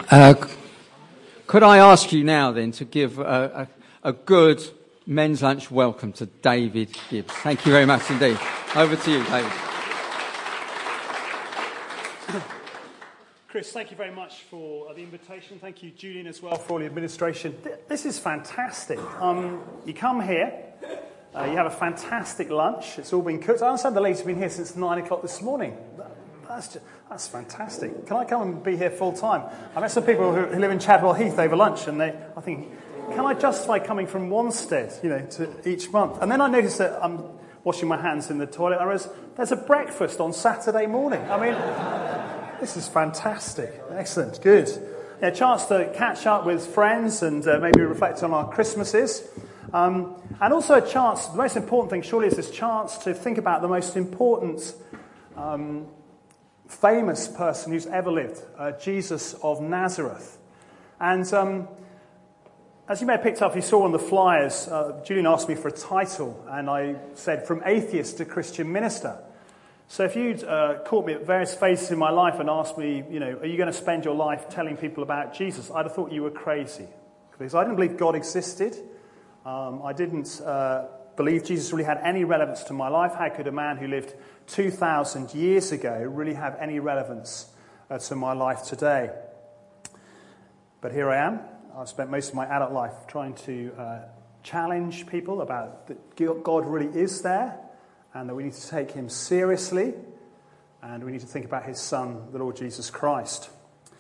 Could I ask you now then to give a good men's lunch welcome to David Gibbs? Thank you very much indeed. Over to you, David. Chris, thank you very much for the invitation. Thank you, Julian, as well, for all the administration. This is fantastic. You come here, you have a fantastic lunch. It's all been cooked. I understand the ladies have been here since 9 o'clock this morning. That's fantastic. Can I come and be here full time? I met some people who live in Chadwell Heath over lunch, and I think, can I justify coming from Wanstead, to each month? And then I noticed that I'm washing my hands in the toilet. I realized there's a breakfast on Saturday morning. I mean, this is fantastic. Excellent. Good. A chance to catch up with friends and maybe reflect on our Christmases. And also a chance, the most important thing surely is this chance to think about the most important famous person who's ever lived, Jesus of Nazareth. And as you may have picked up, you saw on the flyers, Julian asked me for a title, and I said, From Atheist to Christian Minister. So if you'd caught me at various phases in my life and asked me, are you going to spend your life telling people about Jesus? I'd have thought you were crazy. Because I didn't believe God existed. I didn't believe Jesus really had any relevance to my life. How could a man who lived 2,000 years ago really have any relevance to my life today? But here I am. I've spent most of my adult life trying to challenge people about that God really is there, and that we need to take him seriously, and we need to think about his son, the Lord Jesus Christ.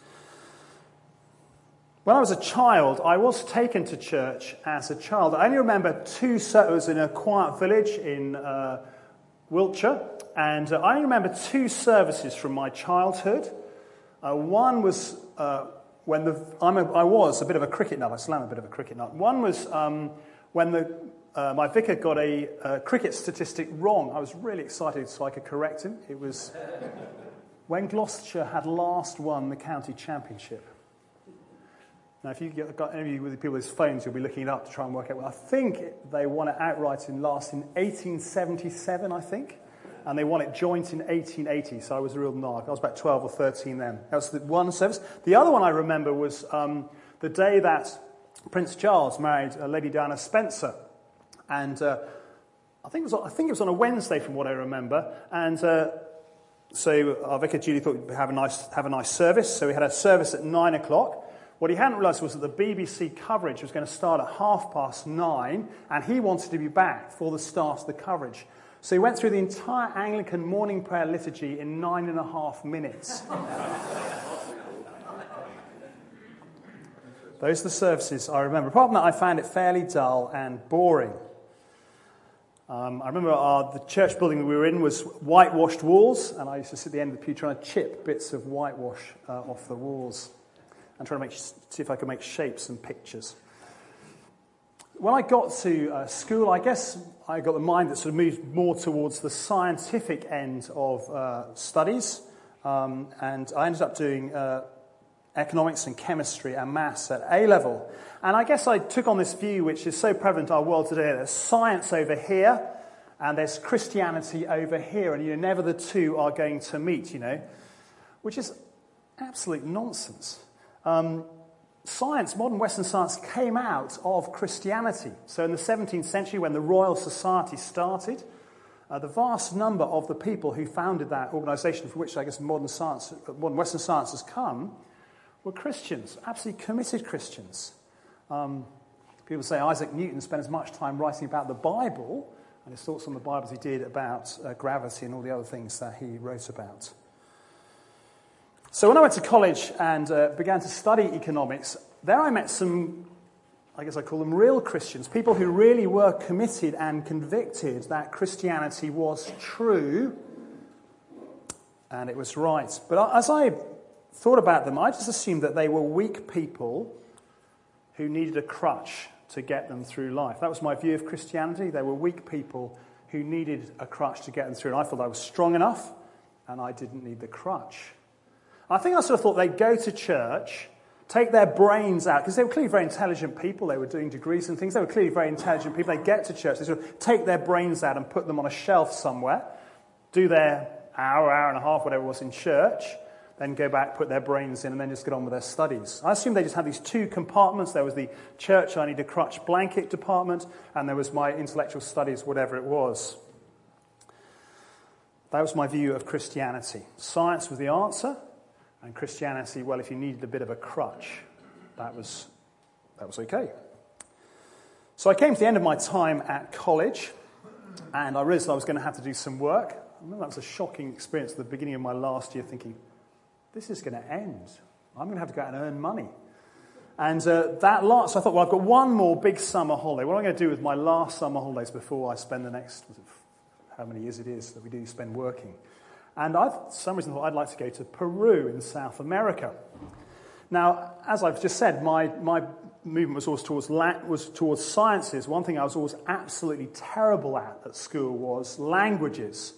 When I was a child, I was taken to church as a child. I only remember it was in a quiet village in Wiltshire, and I only remember 2 services from my childhood. One was when I was a bit of a cricket nut. I still am a bit of a cricket nut. One was when my vicar got a cricket statistic wrong. I was really excited so I could correct him. It was when Gloucestershire had last won the county championship. Now, if you've got any of you with people's phones, you'll be looking it up to try and work out. Well, I think they won it outright in 1877, I think. And they won it joint in 1880, so I was a real narc. I was about 12 or 13 then. That was the one service. The other one I remember was the day that Prince Charles married Lady Diana Spencer. And I think it was on a Wednesday from what I remember. And so our vicar Julie thought we'd have a nice service. So we had a service at 9 o'clock. What he hadn't realised was that the BBC coverage was going to start at 9:30, and he wanted to be back for the start of the coverage. So he went through the entire Anglican morning prayer liturgy in 9.5 minutes. Those are the services I remember. Apart from that, I found it fairly dull and boring. I remember the church building we were in was whitewashed walls, and I used to sit at the end of the pew trying to chip bits of whitewash off the walls and trying to see if I could make shapes and pictures. When I got to school, I guess I got the mind that sort of moved more towards the scientific end of studies, and I ended up doing economics and chemistry and maths at A-level. And I guess I took on this view, which is so prevalent in our world today, there's science over here, and there's Christianity over here, and never the two are going to meet, which is absolute nonsense. Science, modern Western science, came out of Christianity. So in the 17th century, when the Royal Society started, the vast number of the people who founded that organisation, for which I guess modern Western science has come, were Christians, absolutely committed Christians. People say Isaac Newton spent as much time writing about the Bible and his thoughts on the Bible as he did about gravity and all the other things that he wrote about. So when I went to college and began to study economics, there I met some, I guess I call them real Christians, people who really were committed and convicted that Christianity was true and it was right. But as I thought about them, I just assumed that they were weak people who needed a crutch to get them through life. That was my view of Christianity. They were weak people who needed a crutch to get them through. And I thought I was strong enough and I didn't need the crutch. I think I sort of thought they'd go to church, take their brains out, because they were clearly very intelligent people. They were doing degrees and things. They were clearly very intelligent people. They'd get to church, they sort of take their brains out and put them on a shelf somewhere, do their hour and a half, whatever it was in church. then go back, put their brains in, and then just get on with their studies. I assumed they just had these two compartments. There was the church I need a crutch blanket department, and there was my intellectual studies, whatever it was. That was my view of Christianity. Science was the answer, and Christianity, well, if you needed a bit of a crutch, that was okay. So I came to the end of my time at college, and I realized I was going to have to do some work. I remember that was a shocking experience at the beginning of my last year, thinking, this is going to end. I'm going to have to go out and earn money. And so I thought, well, I've got one more big summer holiday. What am I going to do with my last summer holidays before I spend the next, how many years it is that we do spend working? And I, for some reason, thought I'd like to go to Peru in South America. Now, as I've just said, my movement was always towards sciences. One thing I was always absolutely terrible at school was languages.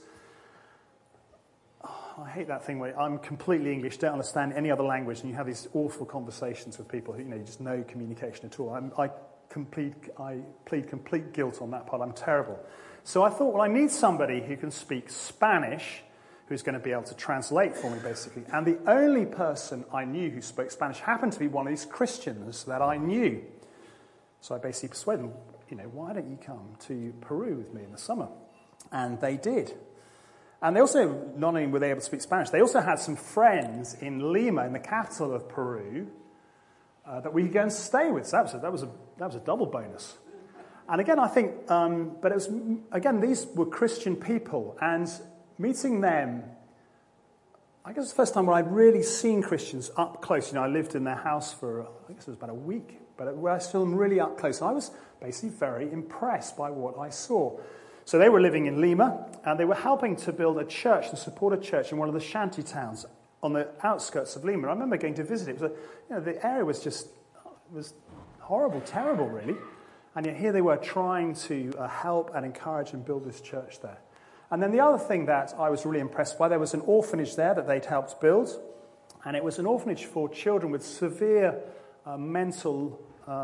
I hate that thing where I'm completely English, don't understand any other language, and you have these awful conversations with people who, just no communication at all. I plead complete guilt on that part. I'm terrible. So I thought, well, I need somebody who can speak Spanish, who's going to be able to translate for me, basically. And the only person I knew who spoke Spanish happened to be one of these Christians that I knew. So I basically persuaded them, why don't you come to Peru with me in the summer? And they did. And they also, not only were they able to speak Spanish, they also had some friends in Lima, in the capital of Peru, that we could go and stay with. So that was a double bonus. And again, I think, but it was, again, these were Christian people, and meeting them, I guess it was the first time where I'd really seen Christians up close. I lived in their house for, I guess it was about a week, but where I saw them really up close. And I was basically very impressed by what I saw. So they were living in Lima, and they were helping to build a church and support a church in one of the shanty towns on the outskirts of Lima. I remember going to visit it. It was the area was horrible, terrible, really. And yet here they were trying to help and encourage and build this church there. And then the other thing that I was really impressed by, there was an orphanage there that they'd helped build, and it was an orphanage for children with severe mental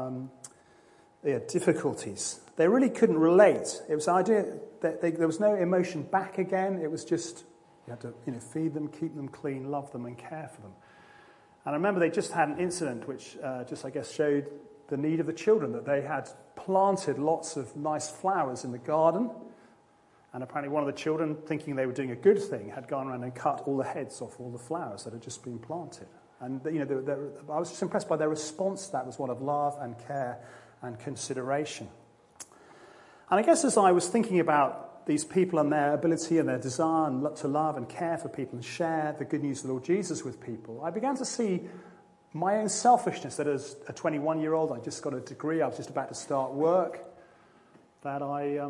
difficulties. They really couldn't relate. It was the idea that there was no emotion back again. It was just, you had to feed them, keep them clean, love them, and care for them. And I remember they just had an incident which showed the need of the children, that they had planted lots of nice flowers in the garden. And apparently one of the children, thinking they were doing a good thing, had gone around and cut all the heads off all the flowers that had just been planted. And I was just impressed by their response to that. Was one of love and care and consideration. And I guess as I was thinking about these people and their ability and their desire to love and care for people and share the good news of the Lord Jesus with people, I began to see my own selfishness, that as a 21-year-old, I just got a degree, I was just about to start work, that I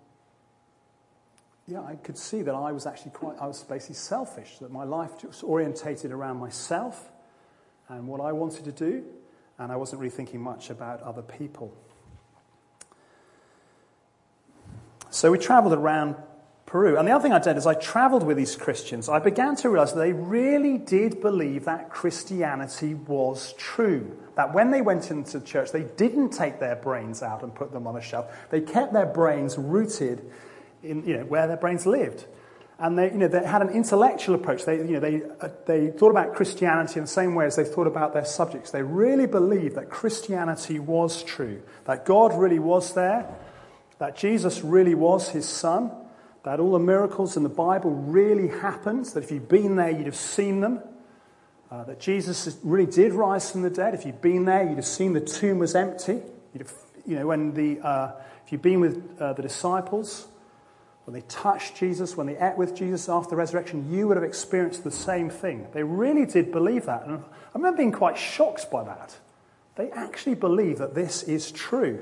could see that I was basically selfish, that my life was orientated around myself and what I wanted to do, and I wasn't really thinking much about other people. So we traveled around Peru. And the other thing I did is I traveled with these Christians. I began to realize that they really did believe that Christianity was true. That when they went into church, they didn't take their brains out and put them on a shelf. They kept their brains rooted in where their brains lived. And they had an intellectual approach. They thought about Christianity in the same way as they thought about their subjects. They really believed that Christianity was true, that God really was there, that Jesus really was his son, that all the miracles in the Bible really happened, that if you'd been there, you'd have seen them, that Jesus really did rise from the dead. If you'd been there, you'd have seen the tomb was empty. If you'd been with the disciples, when they touched Jesus, when they ate with Jesus after the resurrection, you would have experienced the same thing. They really did believe that. And I remember being quite shocked by that. They actually believe that this is true.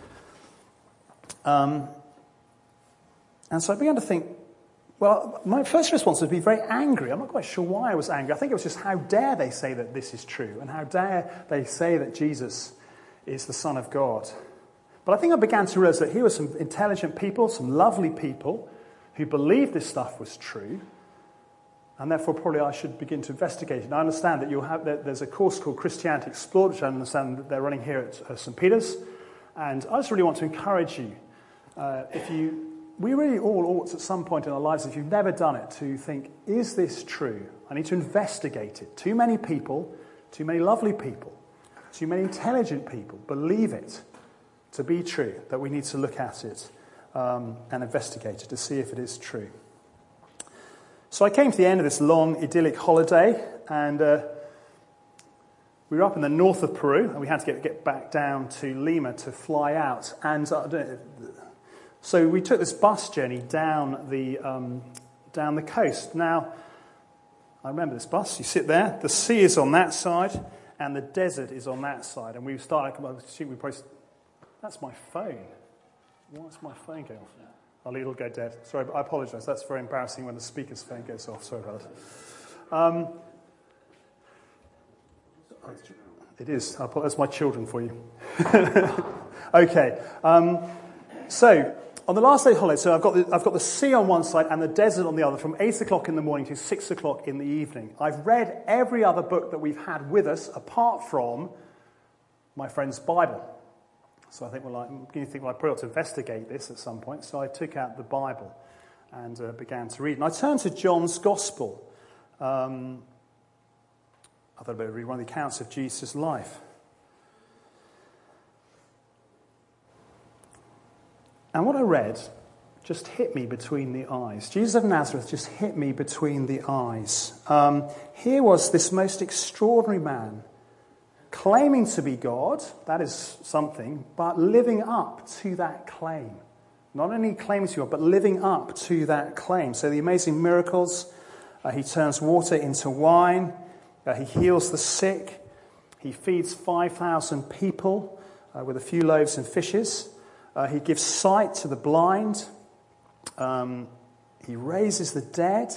And so I began to think, well, my first response was to be very angry. I'm not quite sure why I was angry. I think it was just, how dare they say that this is true? And how dare they say that Jesus is the Son of God? But I think I began to realize that here were some intelligent people, some lovely people, who believed this stuff was true. And therefore, probably I should begin to investigate it. And I understand that there's a course called Christianity Explored, which I understand that they're running here at St. Peter's. And I just really want to encourage you, if you we really all ought at some point in our lives, if you've never done it, to think, is this true? I need to investigate it. Too many people, too many lovely people, too many intelligent people believe it to be true, that we need to look at it and investigate it to see if it is true. So I came to the end of this long, idyllic holiday, and we were up in the north of Peru, and we had to get back down to Lima to fly out. And so we took this bus journey down the coast. Now, I remember this bus. You sit there, the sea is on that side, and the desert is on that side. And we started, that's my phone. Why's my phone going off? Oh, it'll go dead. Sorry, I apologise. That's very embarrassing when the speaker's phone goes off. Sorry about that. It is. That's my children for you. Okay. So on the last day of holiday, so I've got the sea on one side and the desert on the other, from 8 o'clock in the morning to 6 o'clock in the evening. I've read every other book that we've had with us, apart from my friend's Bible. So I think, I'm beginning to think, I probably ought to investigate this at some point. So I took out the Bible and began to read. And I turned to John's Gospel. I thought I'd better read one of the accounts of Jesus' life. And what I read just hit me between the eyes. Jesus of Nazareth just hit me between the eyes. Here was this most extraordinary man, claiming to be God, that is something, but living up to that claim. Not only claiming to be God, but living up to that claim. So the amazing miracles, he turns water into wine, he heals the sick, he feeds 5,000 people with a few loaves and fishes, he gives sight to the blind, he raises the dead.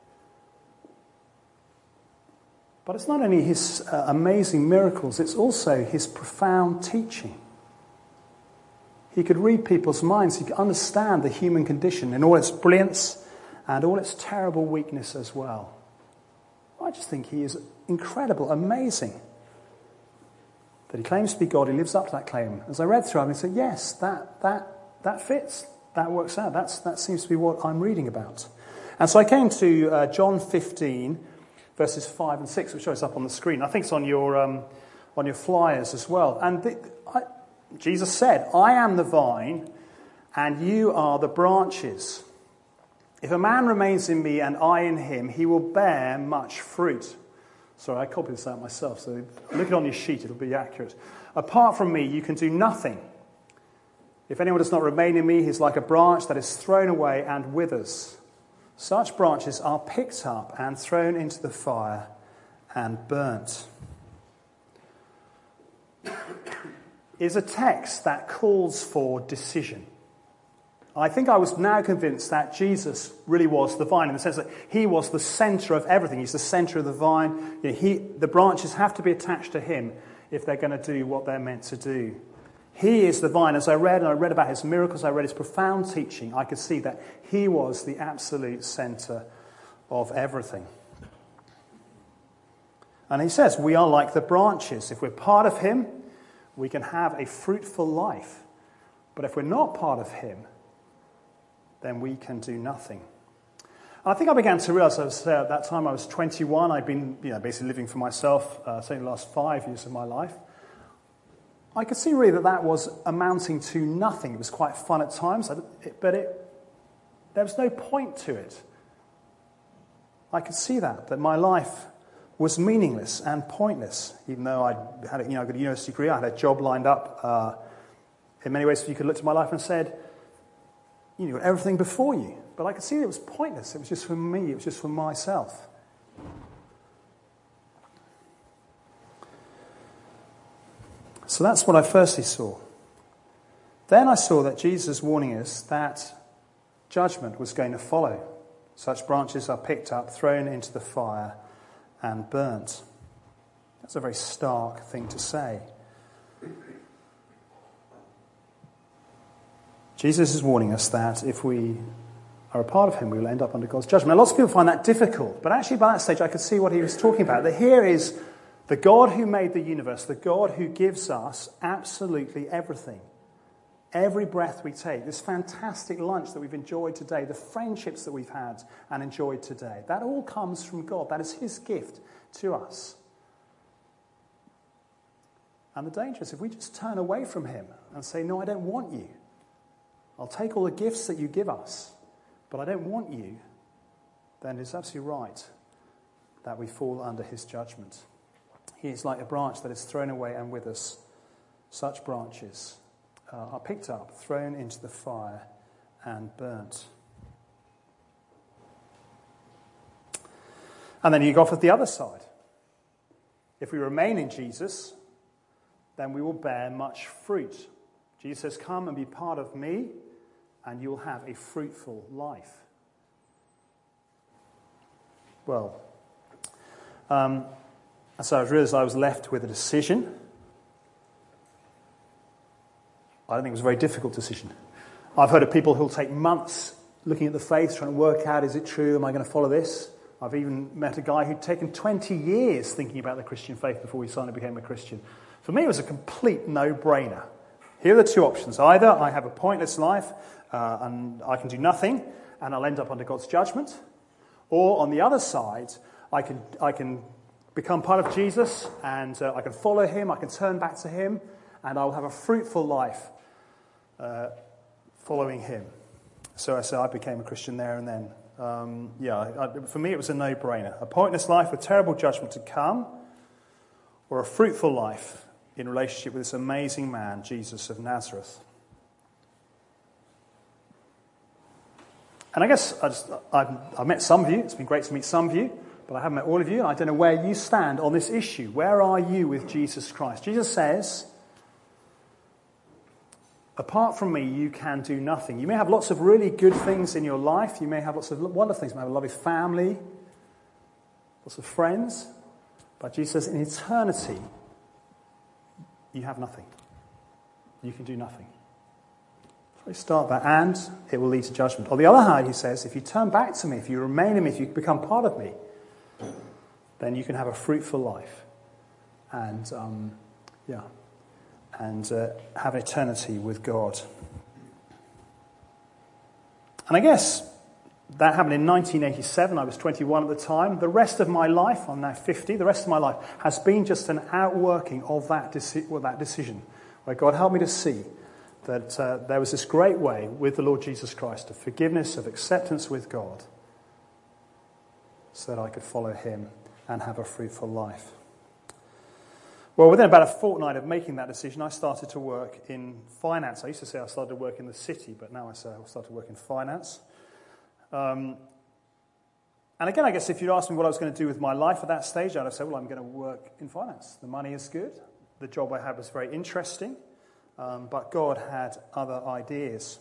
But it's not only his amazing miracles, it's also his profound teaching. He could read people's minds, he could understand the human condition in all its brilliance and all its terrible weakness as well. I just think he is incredible, amazing. That he claims to be God, he lives up to that claim. As I read through it, I said, yes, that fits, that works out, that seems to be what I'm reading about. And so I came to John 15, verses 5 and 6, which shows up on the screen. I think it's on your flyers as well. And Jesus said, I am the vine, and you are the branches. If a man remains in me and I in him, he will bear much fruit. Sorry, I copied this out myself, so look it on your sheet, it'll be accurate. Apart from me, you can do nothing. If anyone does not remain in me, he is like a branch that is thrown away and withers. Such branches are picked up and thrown into the fire and burnt. It is a text that calls for decision. I think I was now convinced that Jesus really was the vine, in the sense that he was the centre of everything. He's the centre of the vine. The branches have to be attached to him if they're going to do what they're meant to do. He is the vine. As I read about his miracles, I read his profound teaching, I could see that he was the absolute centre of everything. And he says, we are like the branches. If we're part of him, we can have a fruitful life. But if we're not part of him, then we can do nothing. And I think I began to realise, at that time I was 21, I'd been basically living for myself, certainly the last 5 years of my life. I could see really that was amounting to nothing. It was quite fun at times, but there was no point to it. I could see that my life was meaningless and pointless, even though I had got a university degree, I had a job lined up. In many ways, you could look to my life and said, you got everything before you. But I could see that it was pointless. It was just for me. It was just for myself. So that's what I firstly saw. Then I saw that Jesus was warning us that judgment was going to follow. Such branches are picked up, thrown into the fire, and burnt. That's a very stark thing to say. Jesus is warning us that if we are a part of him, we will end up under God's judgment. Now, lots of people find that difficult, but actually by that stage I could see what he was talking about. That here is the God who made the universe, the God who gives us absolutely everything. every breath we take, this fantastic lunch that we've enjoyed today, the friendships that we've had and enjoyed today, that all comes from God. That is his gift to us. And the danger is if we just turn away from him and say, no, I don't want you. I'll take all the gifts that you give us, but I don't want you, then it's absolutely right that we fall under his judgment. He is like a branch that is thrown away and withers. Such branches are picked up, thrown into the fire, and burnt. And then you go off at the other side. If we remain in Jesus, then we will bear much fruit. Jesus says, come and be part of me, and you'll have a fruitful life. Well, so I realized I was left with a decision. I don't think it was a very difficult decision. I've heard of people who'll take months looking at the faith, trying to work out, is it true? Am I going to follow this? I've even met a guy who'd taken 20 years thinking about the Christian faith before he suddenly became a Christian. For me, it was a complete no-brainer. Here are the two options. Either I have a pointless life and I can do nothing and I'll end up under God's judgment. Or on the other side, I can become part of Jesus and I can follow him, I can turn back to him, and I'll have a fruitful life following him. So I became a Christian there and then. For me it was a no-brainer. A pointless life with terrible judgment to come, or a fruitful life in relationship with this amazing man, Jesus of Nazareth. And I guess I've met some of you. It's been great to meet some of you, but I haven't met all of you. I don't know where you stand on this issue. Where are you with Jesus Christ? Jesus says, apart from me, you can do nothing. You may have lots of really good things in your life. You may have lots of wonderful things. You may have a lovely family, lots of friends. But Jesus says, in eternity, you have nothing. You can do nothing. So we start that, and it will lead to judgment. On the other hand, he says, if you turn back to me, if you remain in me, if you become part of me, then you can have a fruitful life. And, have an eternity with God. And I guess that happened in 1987. I was 21 at the time. The rest of my life, I'm now 50, the rest of my life has been just an outworking of that decision, where God helped me to see that there was this great way with the Lord Jesus Christ of forgiveness, of acceptance with God, so that I could follow him and have a fruitful life. Well, within about a fortnight of making that decision, I started to work in finance. I used to say I started to work in the city, but now I say I started to work in finance. And again, I guess if you'd asked me what I was going to do with my life at that stage, I'd have said, well, I'm going to work in finance. The money is good. The job I had was very interesting. But God had other ideas.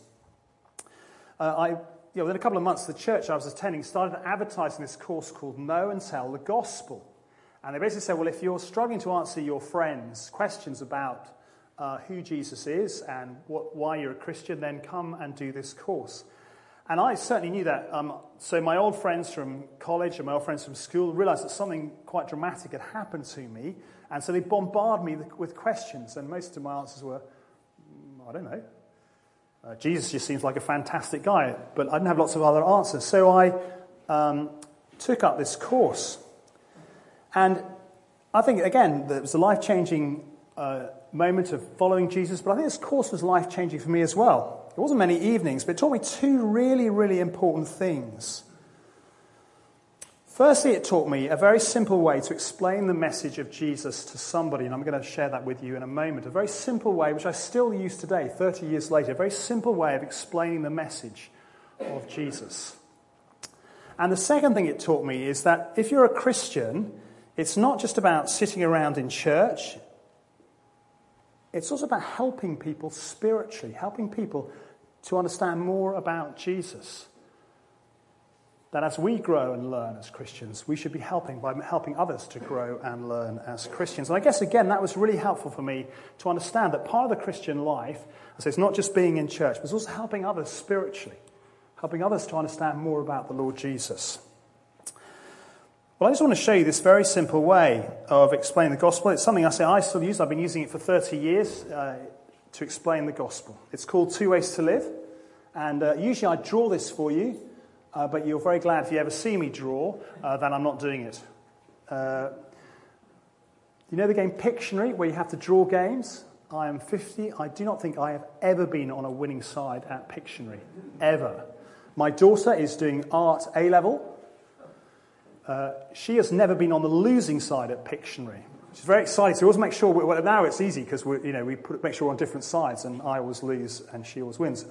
Within a couple of months, the church I was attending started advertising this course called Know and Tell the Gospel. And they basically said, well, if you're struggling to answer your friends' questions about who Jesus is and why you're a Christian, then come and do this course. And I certainly knew that. So my old friends from college and my old friends from school realized that something quite dramatic had happened to me. And so they bombarded me with questions. And most of my answers were, I don't know. Jesus just seems like a fantastic guy. But I didn't have lots of other answers. So I took up this course. And I think, again, it was a life-changing moment of following Jesus, but I think this course was life-changing for me as well. It wasn't many evenings, but it taught me two really, really important things. Firstly, it taught me a very simple way to explain the message of Jesus to somebody, and I'm going to share that with you in a moment. A very simple way, which I still use today, 30 years later, a very simple way of explaining the message of Jesus. And the second thing it taught me is that if you're a Christian, it's not just about sitting around in church. It's also about helping people spiritually, helping people to understand more about Jesus. That as we grow and learn as Christians, we should be helping others to grow and learn as Christians. And I guess, again, that was really helpful for me to understand that part of the Christian life, I say, it's not just being in church, but it's also helping others spiritually, helping others to understand more about the Lord Jesus. Well, I just want to show you this very simple way of explaining the gospel. It's something I still use. I've been using it for 30 years. to explain the gospel. It's called Two Ways to Live, and usually I draw this for you, but you're very glad if you ever see me draw that I'm not doing it. You know the game Pictionary, where you have to draw games? I am 50. I do not think I have ever been on a winning side at Pictionary, ever. My daughter is doing art A-level. She has never been on the losing side at Pictionary. She's very excited. So we always make sure, now it's easy because we make sure we're on different sides, and I always lose and she always wins.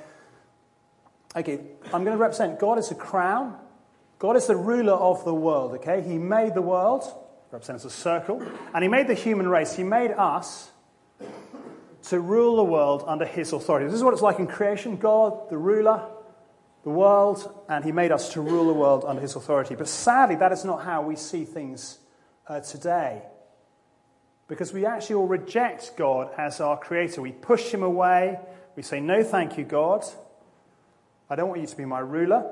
Okay, I'm going to represent God as a crown. God is the ruler of the world, okay? He made the world, represents a circle, and he made the human race. He made us to rule the world under his authority. This is what it's like in creation. God, the ruler, the world, and he made us to rule the world under his authority. But sadly, that is not how we see things today. Because we actually all reject God as our creator. We push him away. We say, no, thank you, God. I don't want you to be my ruler.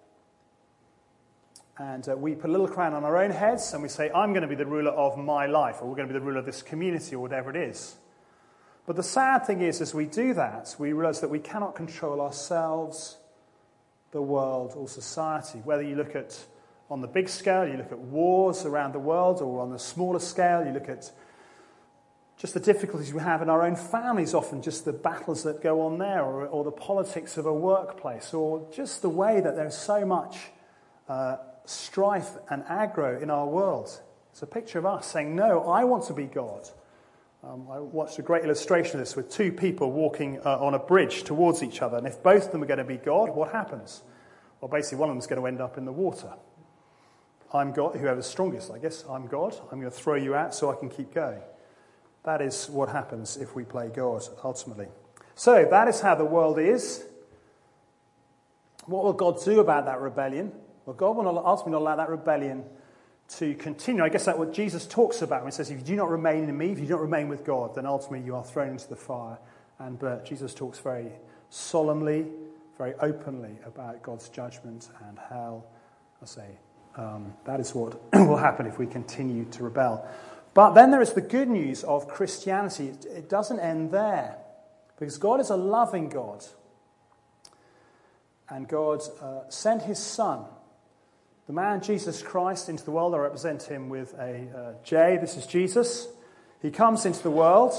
And we put a little crown on our own heads and we say, I'm going to be the ruler of my life, or we're going to be the ruler of this community, or whatever it is. But the sad thing is, as we do that, we realize that we cannot control ourselves, the world, or society. Whether you look at, on the big scale, you look at wars around the world, or on the smaller scale, you look at just the difficulties we have in our own families, often just the battles that go on there, or the politics of a workplace, or just the way that there's so much strife and aggro in our world. It's a picture of us saying, no, I want to be God. I watched a great illustration of this with two people walking on a bridge towards each other, and if both of them are going to be God, what happens? Well, basically one of them is going to end up in the water. I'm God, whoever's strongest, I guess. I'm God. I'm going to throw you out so I can keep going. That is what happens if we play God, ultimately. So that is how the world is. What will God do about that rebellion? Well, God will ultimately not allow that rebellion to continue. I guess that's what Jesus talks about when he says, if you do not remain in me, if you do not remain with God, then ultimately you are thrown into the fire. And Jesus talks very solemnly, very openly about God's judgment and hell. I say, that is what will happen if we continue to rebel. But then there is the good news of Christianity. It doesn't end there, because God is a loving God. And God sent his Son, the man Jesus Christ, into the world. I represent him with a J. This is Jesus. He comes into the world.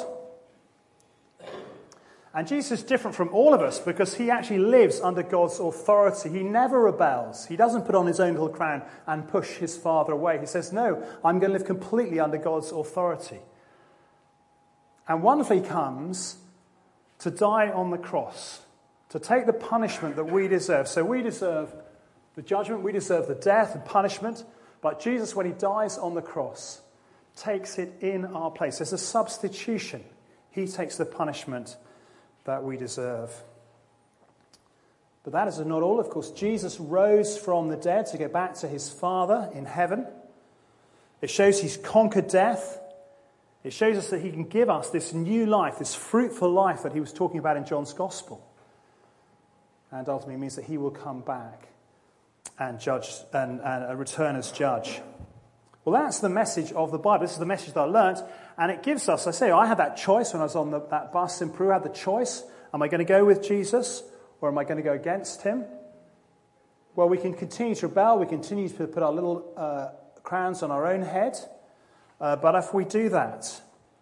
And Jesus is different from all of us because he actually lives under God's authority. He never rebels. He doesn't put on his own little crown and push his Father away. He says, no, I'm going to live completely under God's authority. And wonderfully comes to die on the cross, to take the punishment that we deserve. So we deserve the judgment, we deserve the death and punishment, but Jesus, when he dies on the cross, takes it in our place. There's a substitution. He takes the punishment that we deserve. But that is not all. Of course, Jesus rose from the dead to go back to his Father in heaven. It shows he's conquered death. It shows us that he can give us this new life, this fruitful life that he was talking about in John's Gospel. And ultimately means that he will come back and judge and return as judge. Well, that's the message of the Bible. This is the message that I learnt, and it gives us, I had that choice when I was on that bus in Peru. I had the choice, am I going to go with Jesus or am I going to go against him? Well, we can continue to rebel, we continue to put our little crowns on our own head, but if we do that,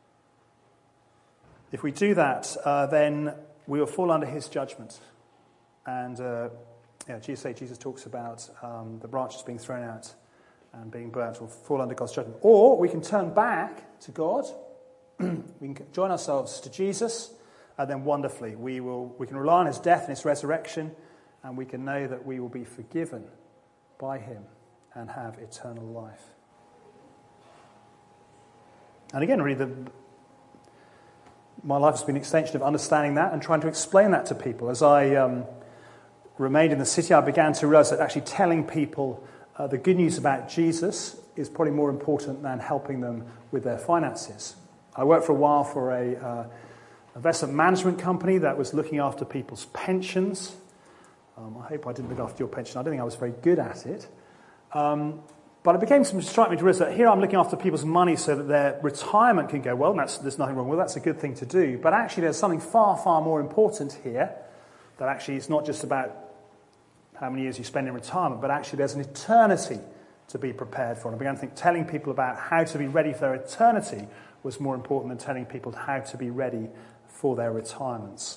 then we will fall under his judgment. And Jesus talks about the branches being thrown out and being burnt, will fall under God's judgment. Or we can turn back to God, we can join ourselves to Jesus, and then wonderfully we can rely on his death and his resurrection, and we can know that we will be forgiven by him and have eternal life. And again, really, my life has been an extension of understanding that and trying to explain that to people. As I remained in the city, I began to realize that actually telling people the good news about Jesus is probably more important than helping them with their finances. I worked for a while for a investment management company that was looking after people's pensions. I hope I didn't look after your pension. I don't think I was very good at it. But it became to strike me to realize that here I'm looking after people's money so that their retirement can go well, and there's nothing wrong with that. That's a good thing to do. But actually there's something far, far more important here, that actually it's not just about how many years you spend in retirement, but actually there's an eternity to be prepared for. And I began to think telling people about how to be ready for their eternity was more important than telling people how to be ready for their retirements.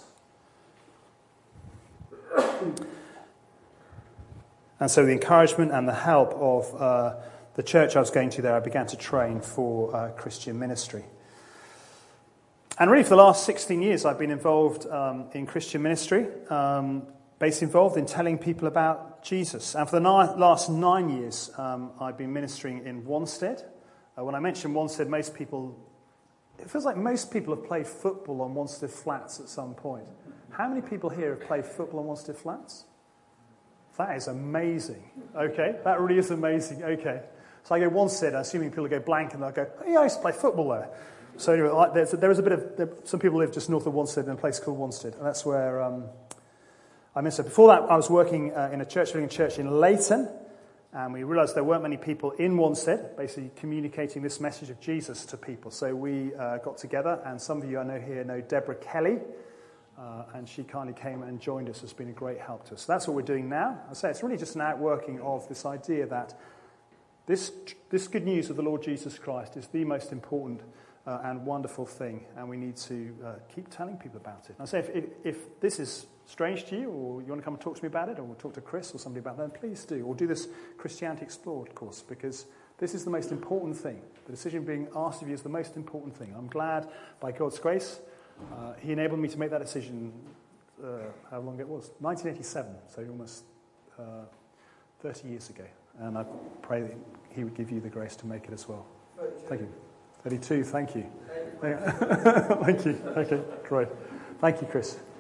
And so the encouragement and the help of the church I was going to there, I began to train for Christian ministry. And really for the last 16 years I've been involved in Christian ministry, basically involved in telling people about Jesus. And for the last 9 years I've been ministering in Wanstead. When I mention Wanstead, it feels like most people have played football on Wanstead Flats at some point. How many people here have played football on Wanstead Flats? That is amazing. Okay, that really is amazing. Okay. So I go Wanstead, assuming people go blank, and they'll go, oh, yeah, I used to play football there. So anyway, there is a bit of, some people live just north of Wanstead in a place called Wanstead, and that's where I minister. Before that, I was working in a church in Leighton, and we realised there weren't many people in Wanstead, basically communicating this message of Jesus to people. So we got together, and some of you I know here know Deborah Kelly, and she kindly came and joined us. It's been a great help to us. So that's what we're doing now. I say it's really just an outworking of this idea that this good news of the Lord Jesus Christ is the most important and wonderful thing, and we need to keep telling people about it. And I say if this is strange to you, or you want to come and talk to me about it, or talk to Chris or somebody about that, then please do. Or do this Christianity Explored course, because this is the most important thing. The decision being asked of you is the most important thing. I'm glad, by God's grace, he enabled me to make that decision, how long it was? 1987, so almost 30 years ago. And I pray that he would give you the grace to make it as well. 32. Thank you. 32, thank you. Thank you. Okay, great. Thank you, Chris.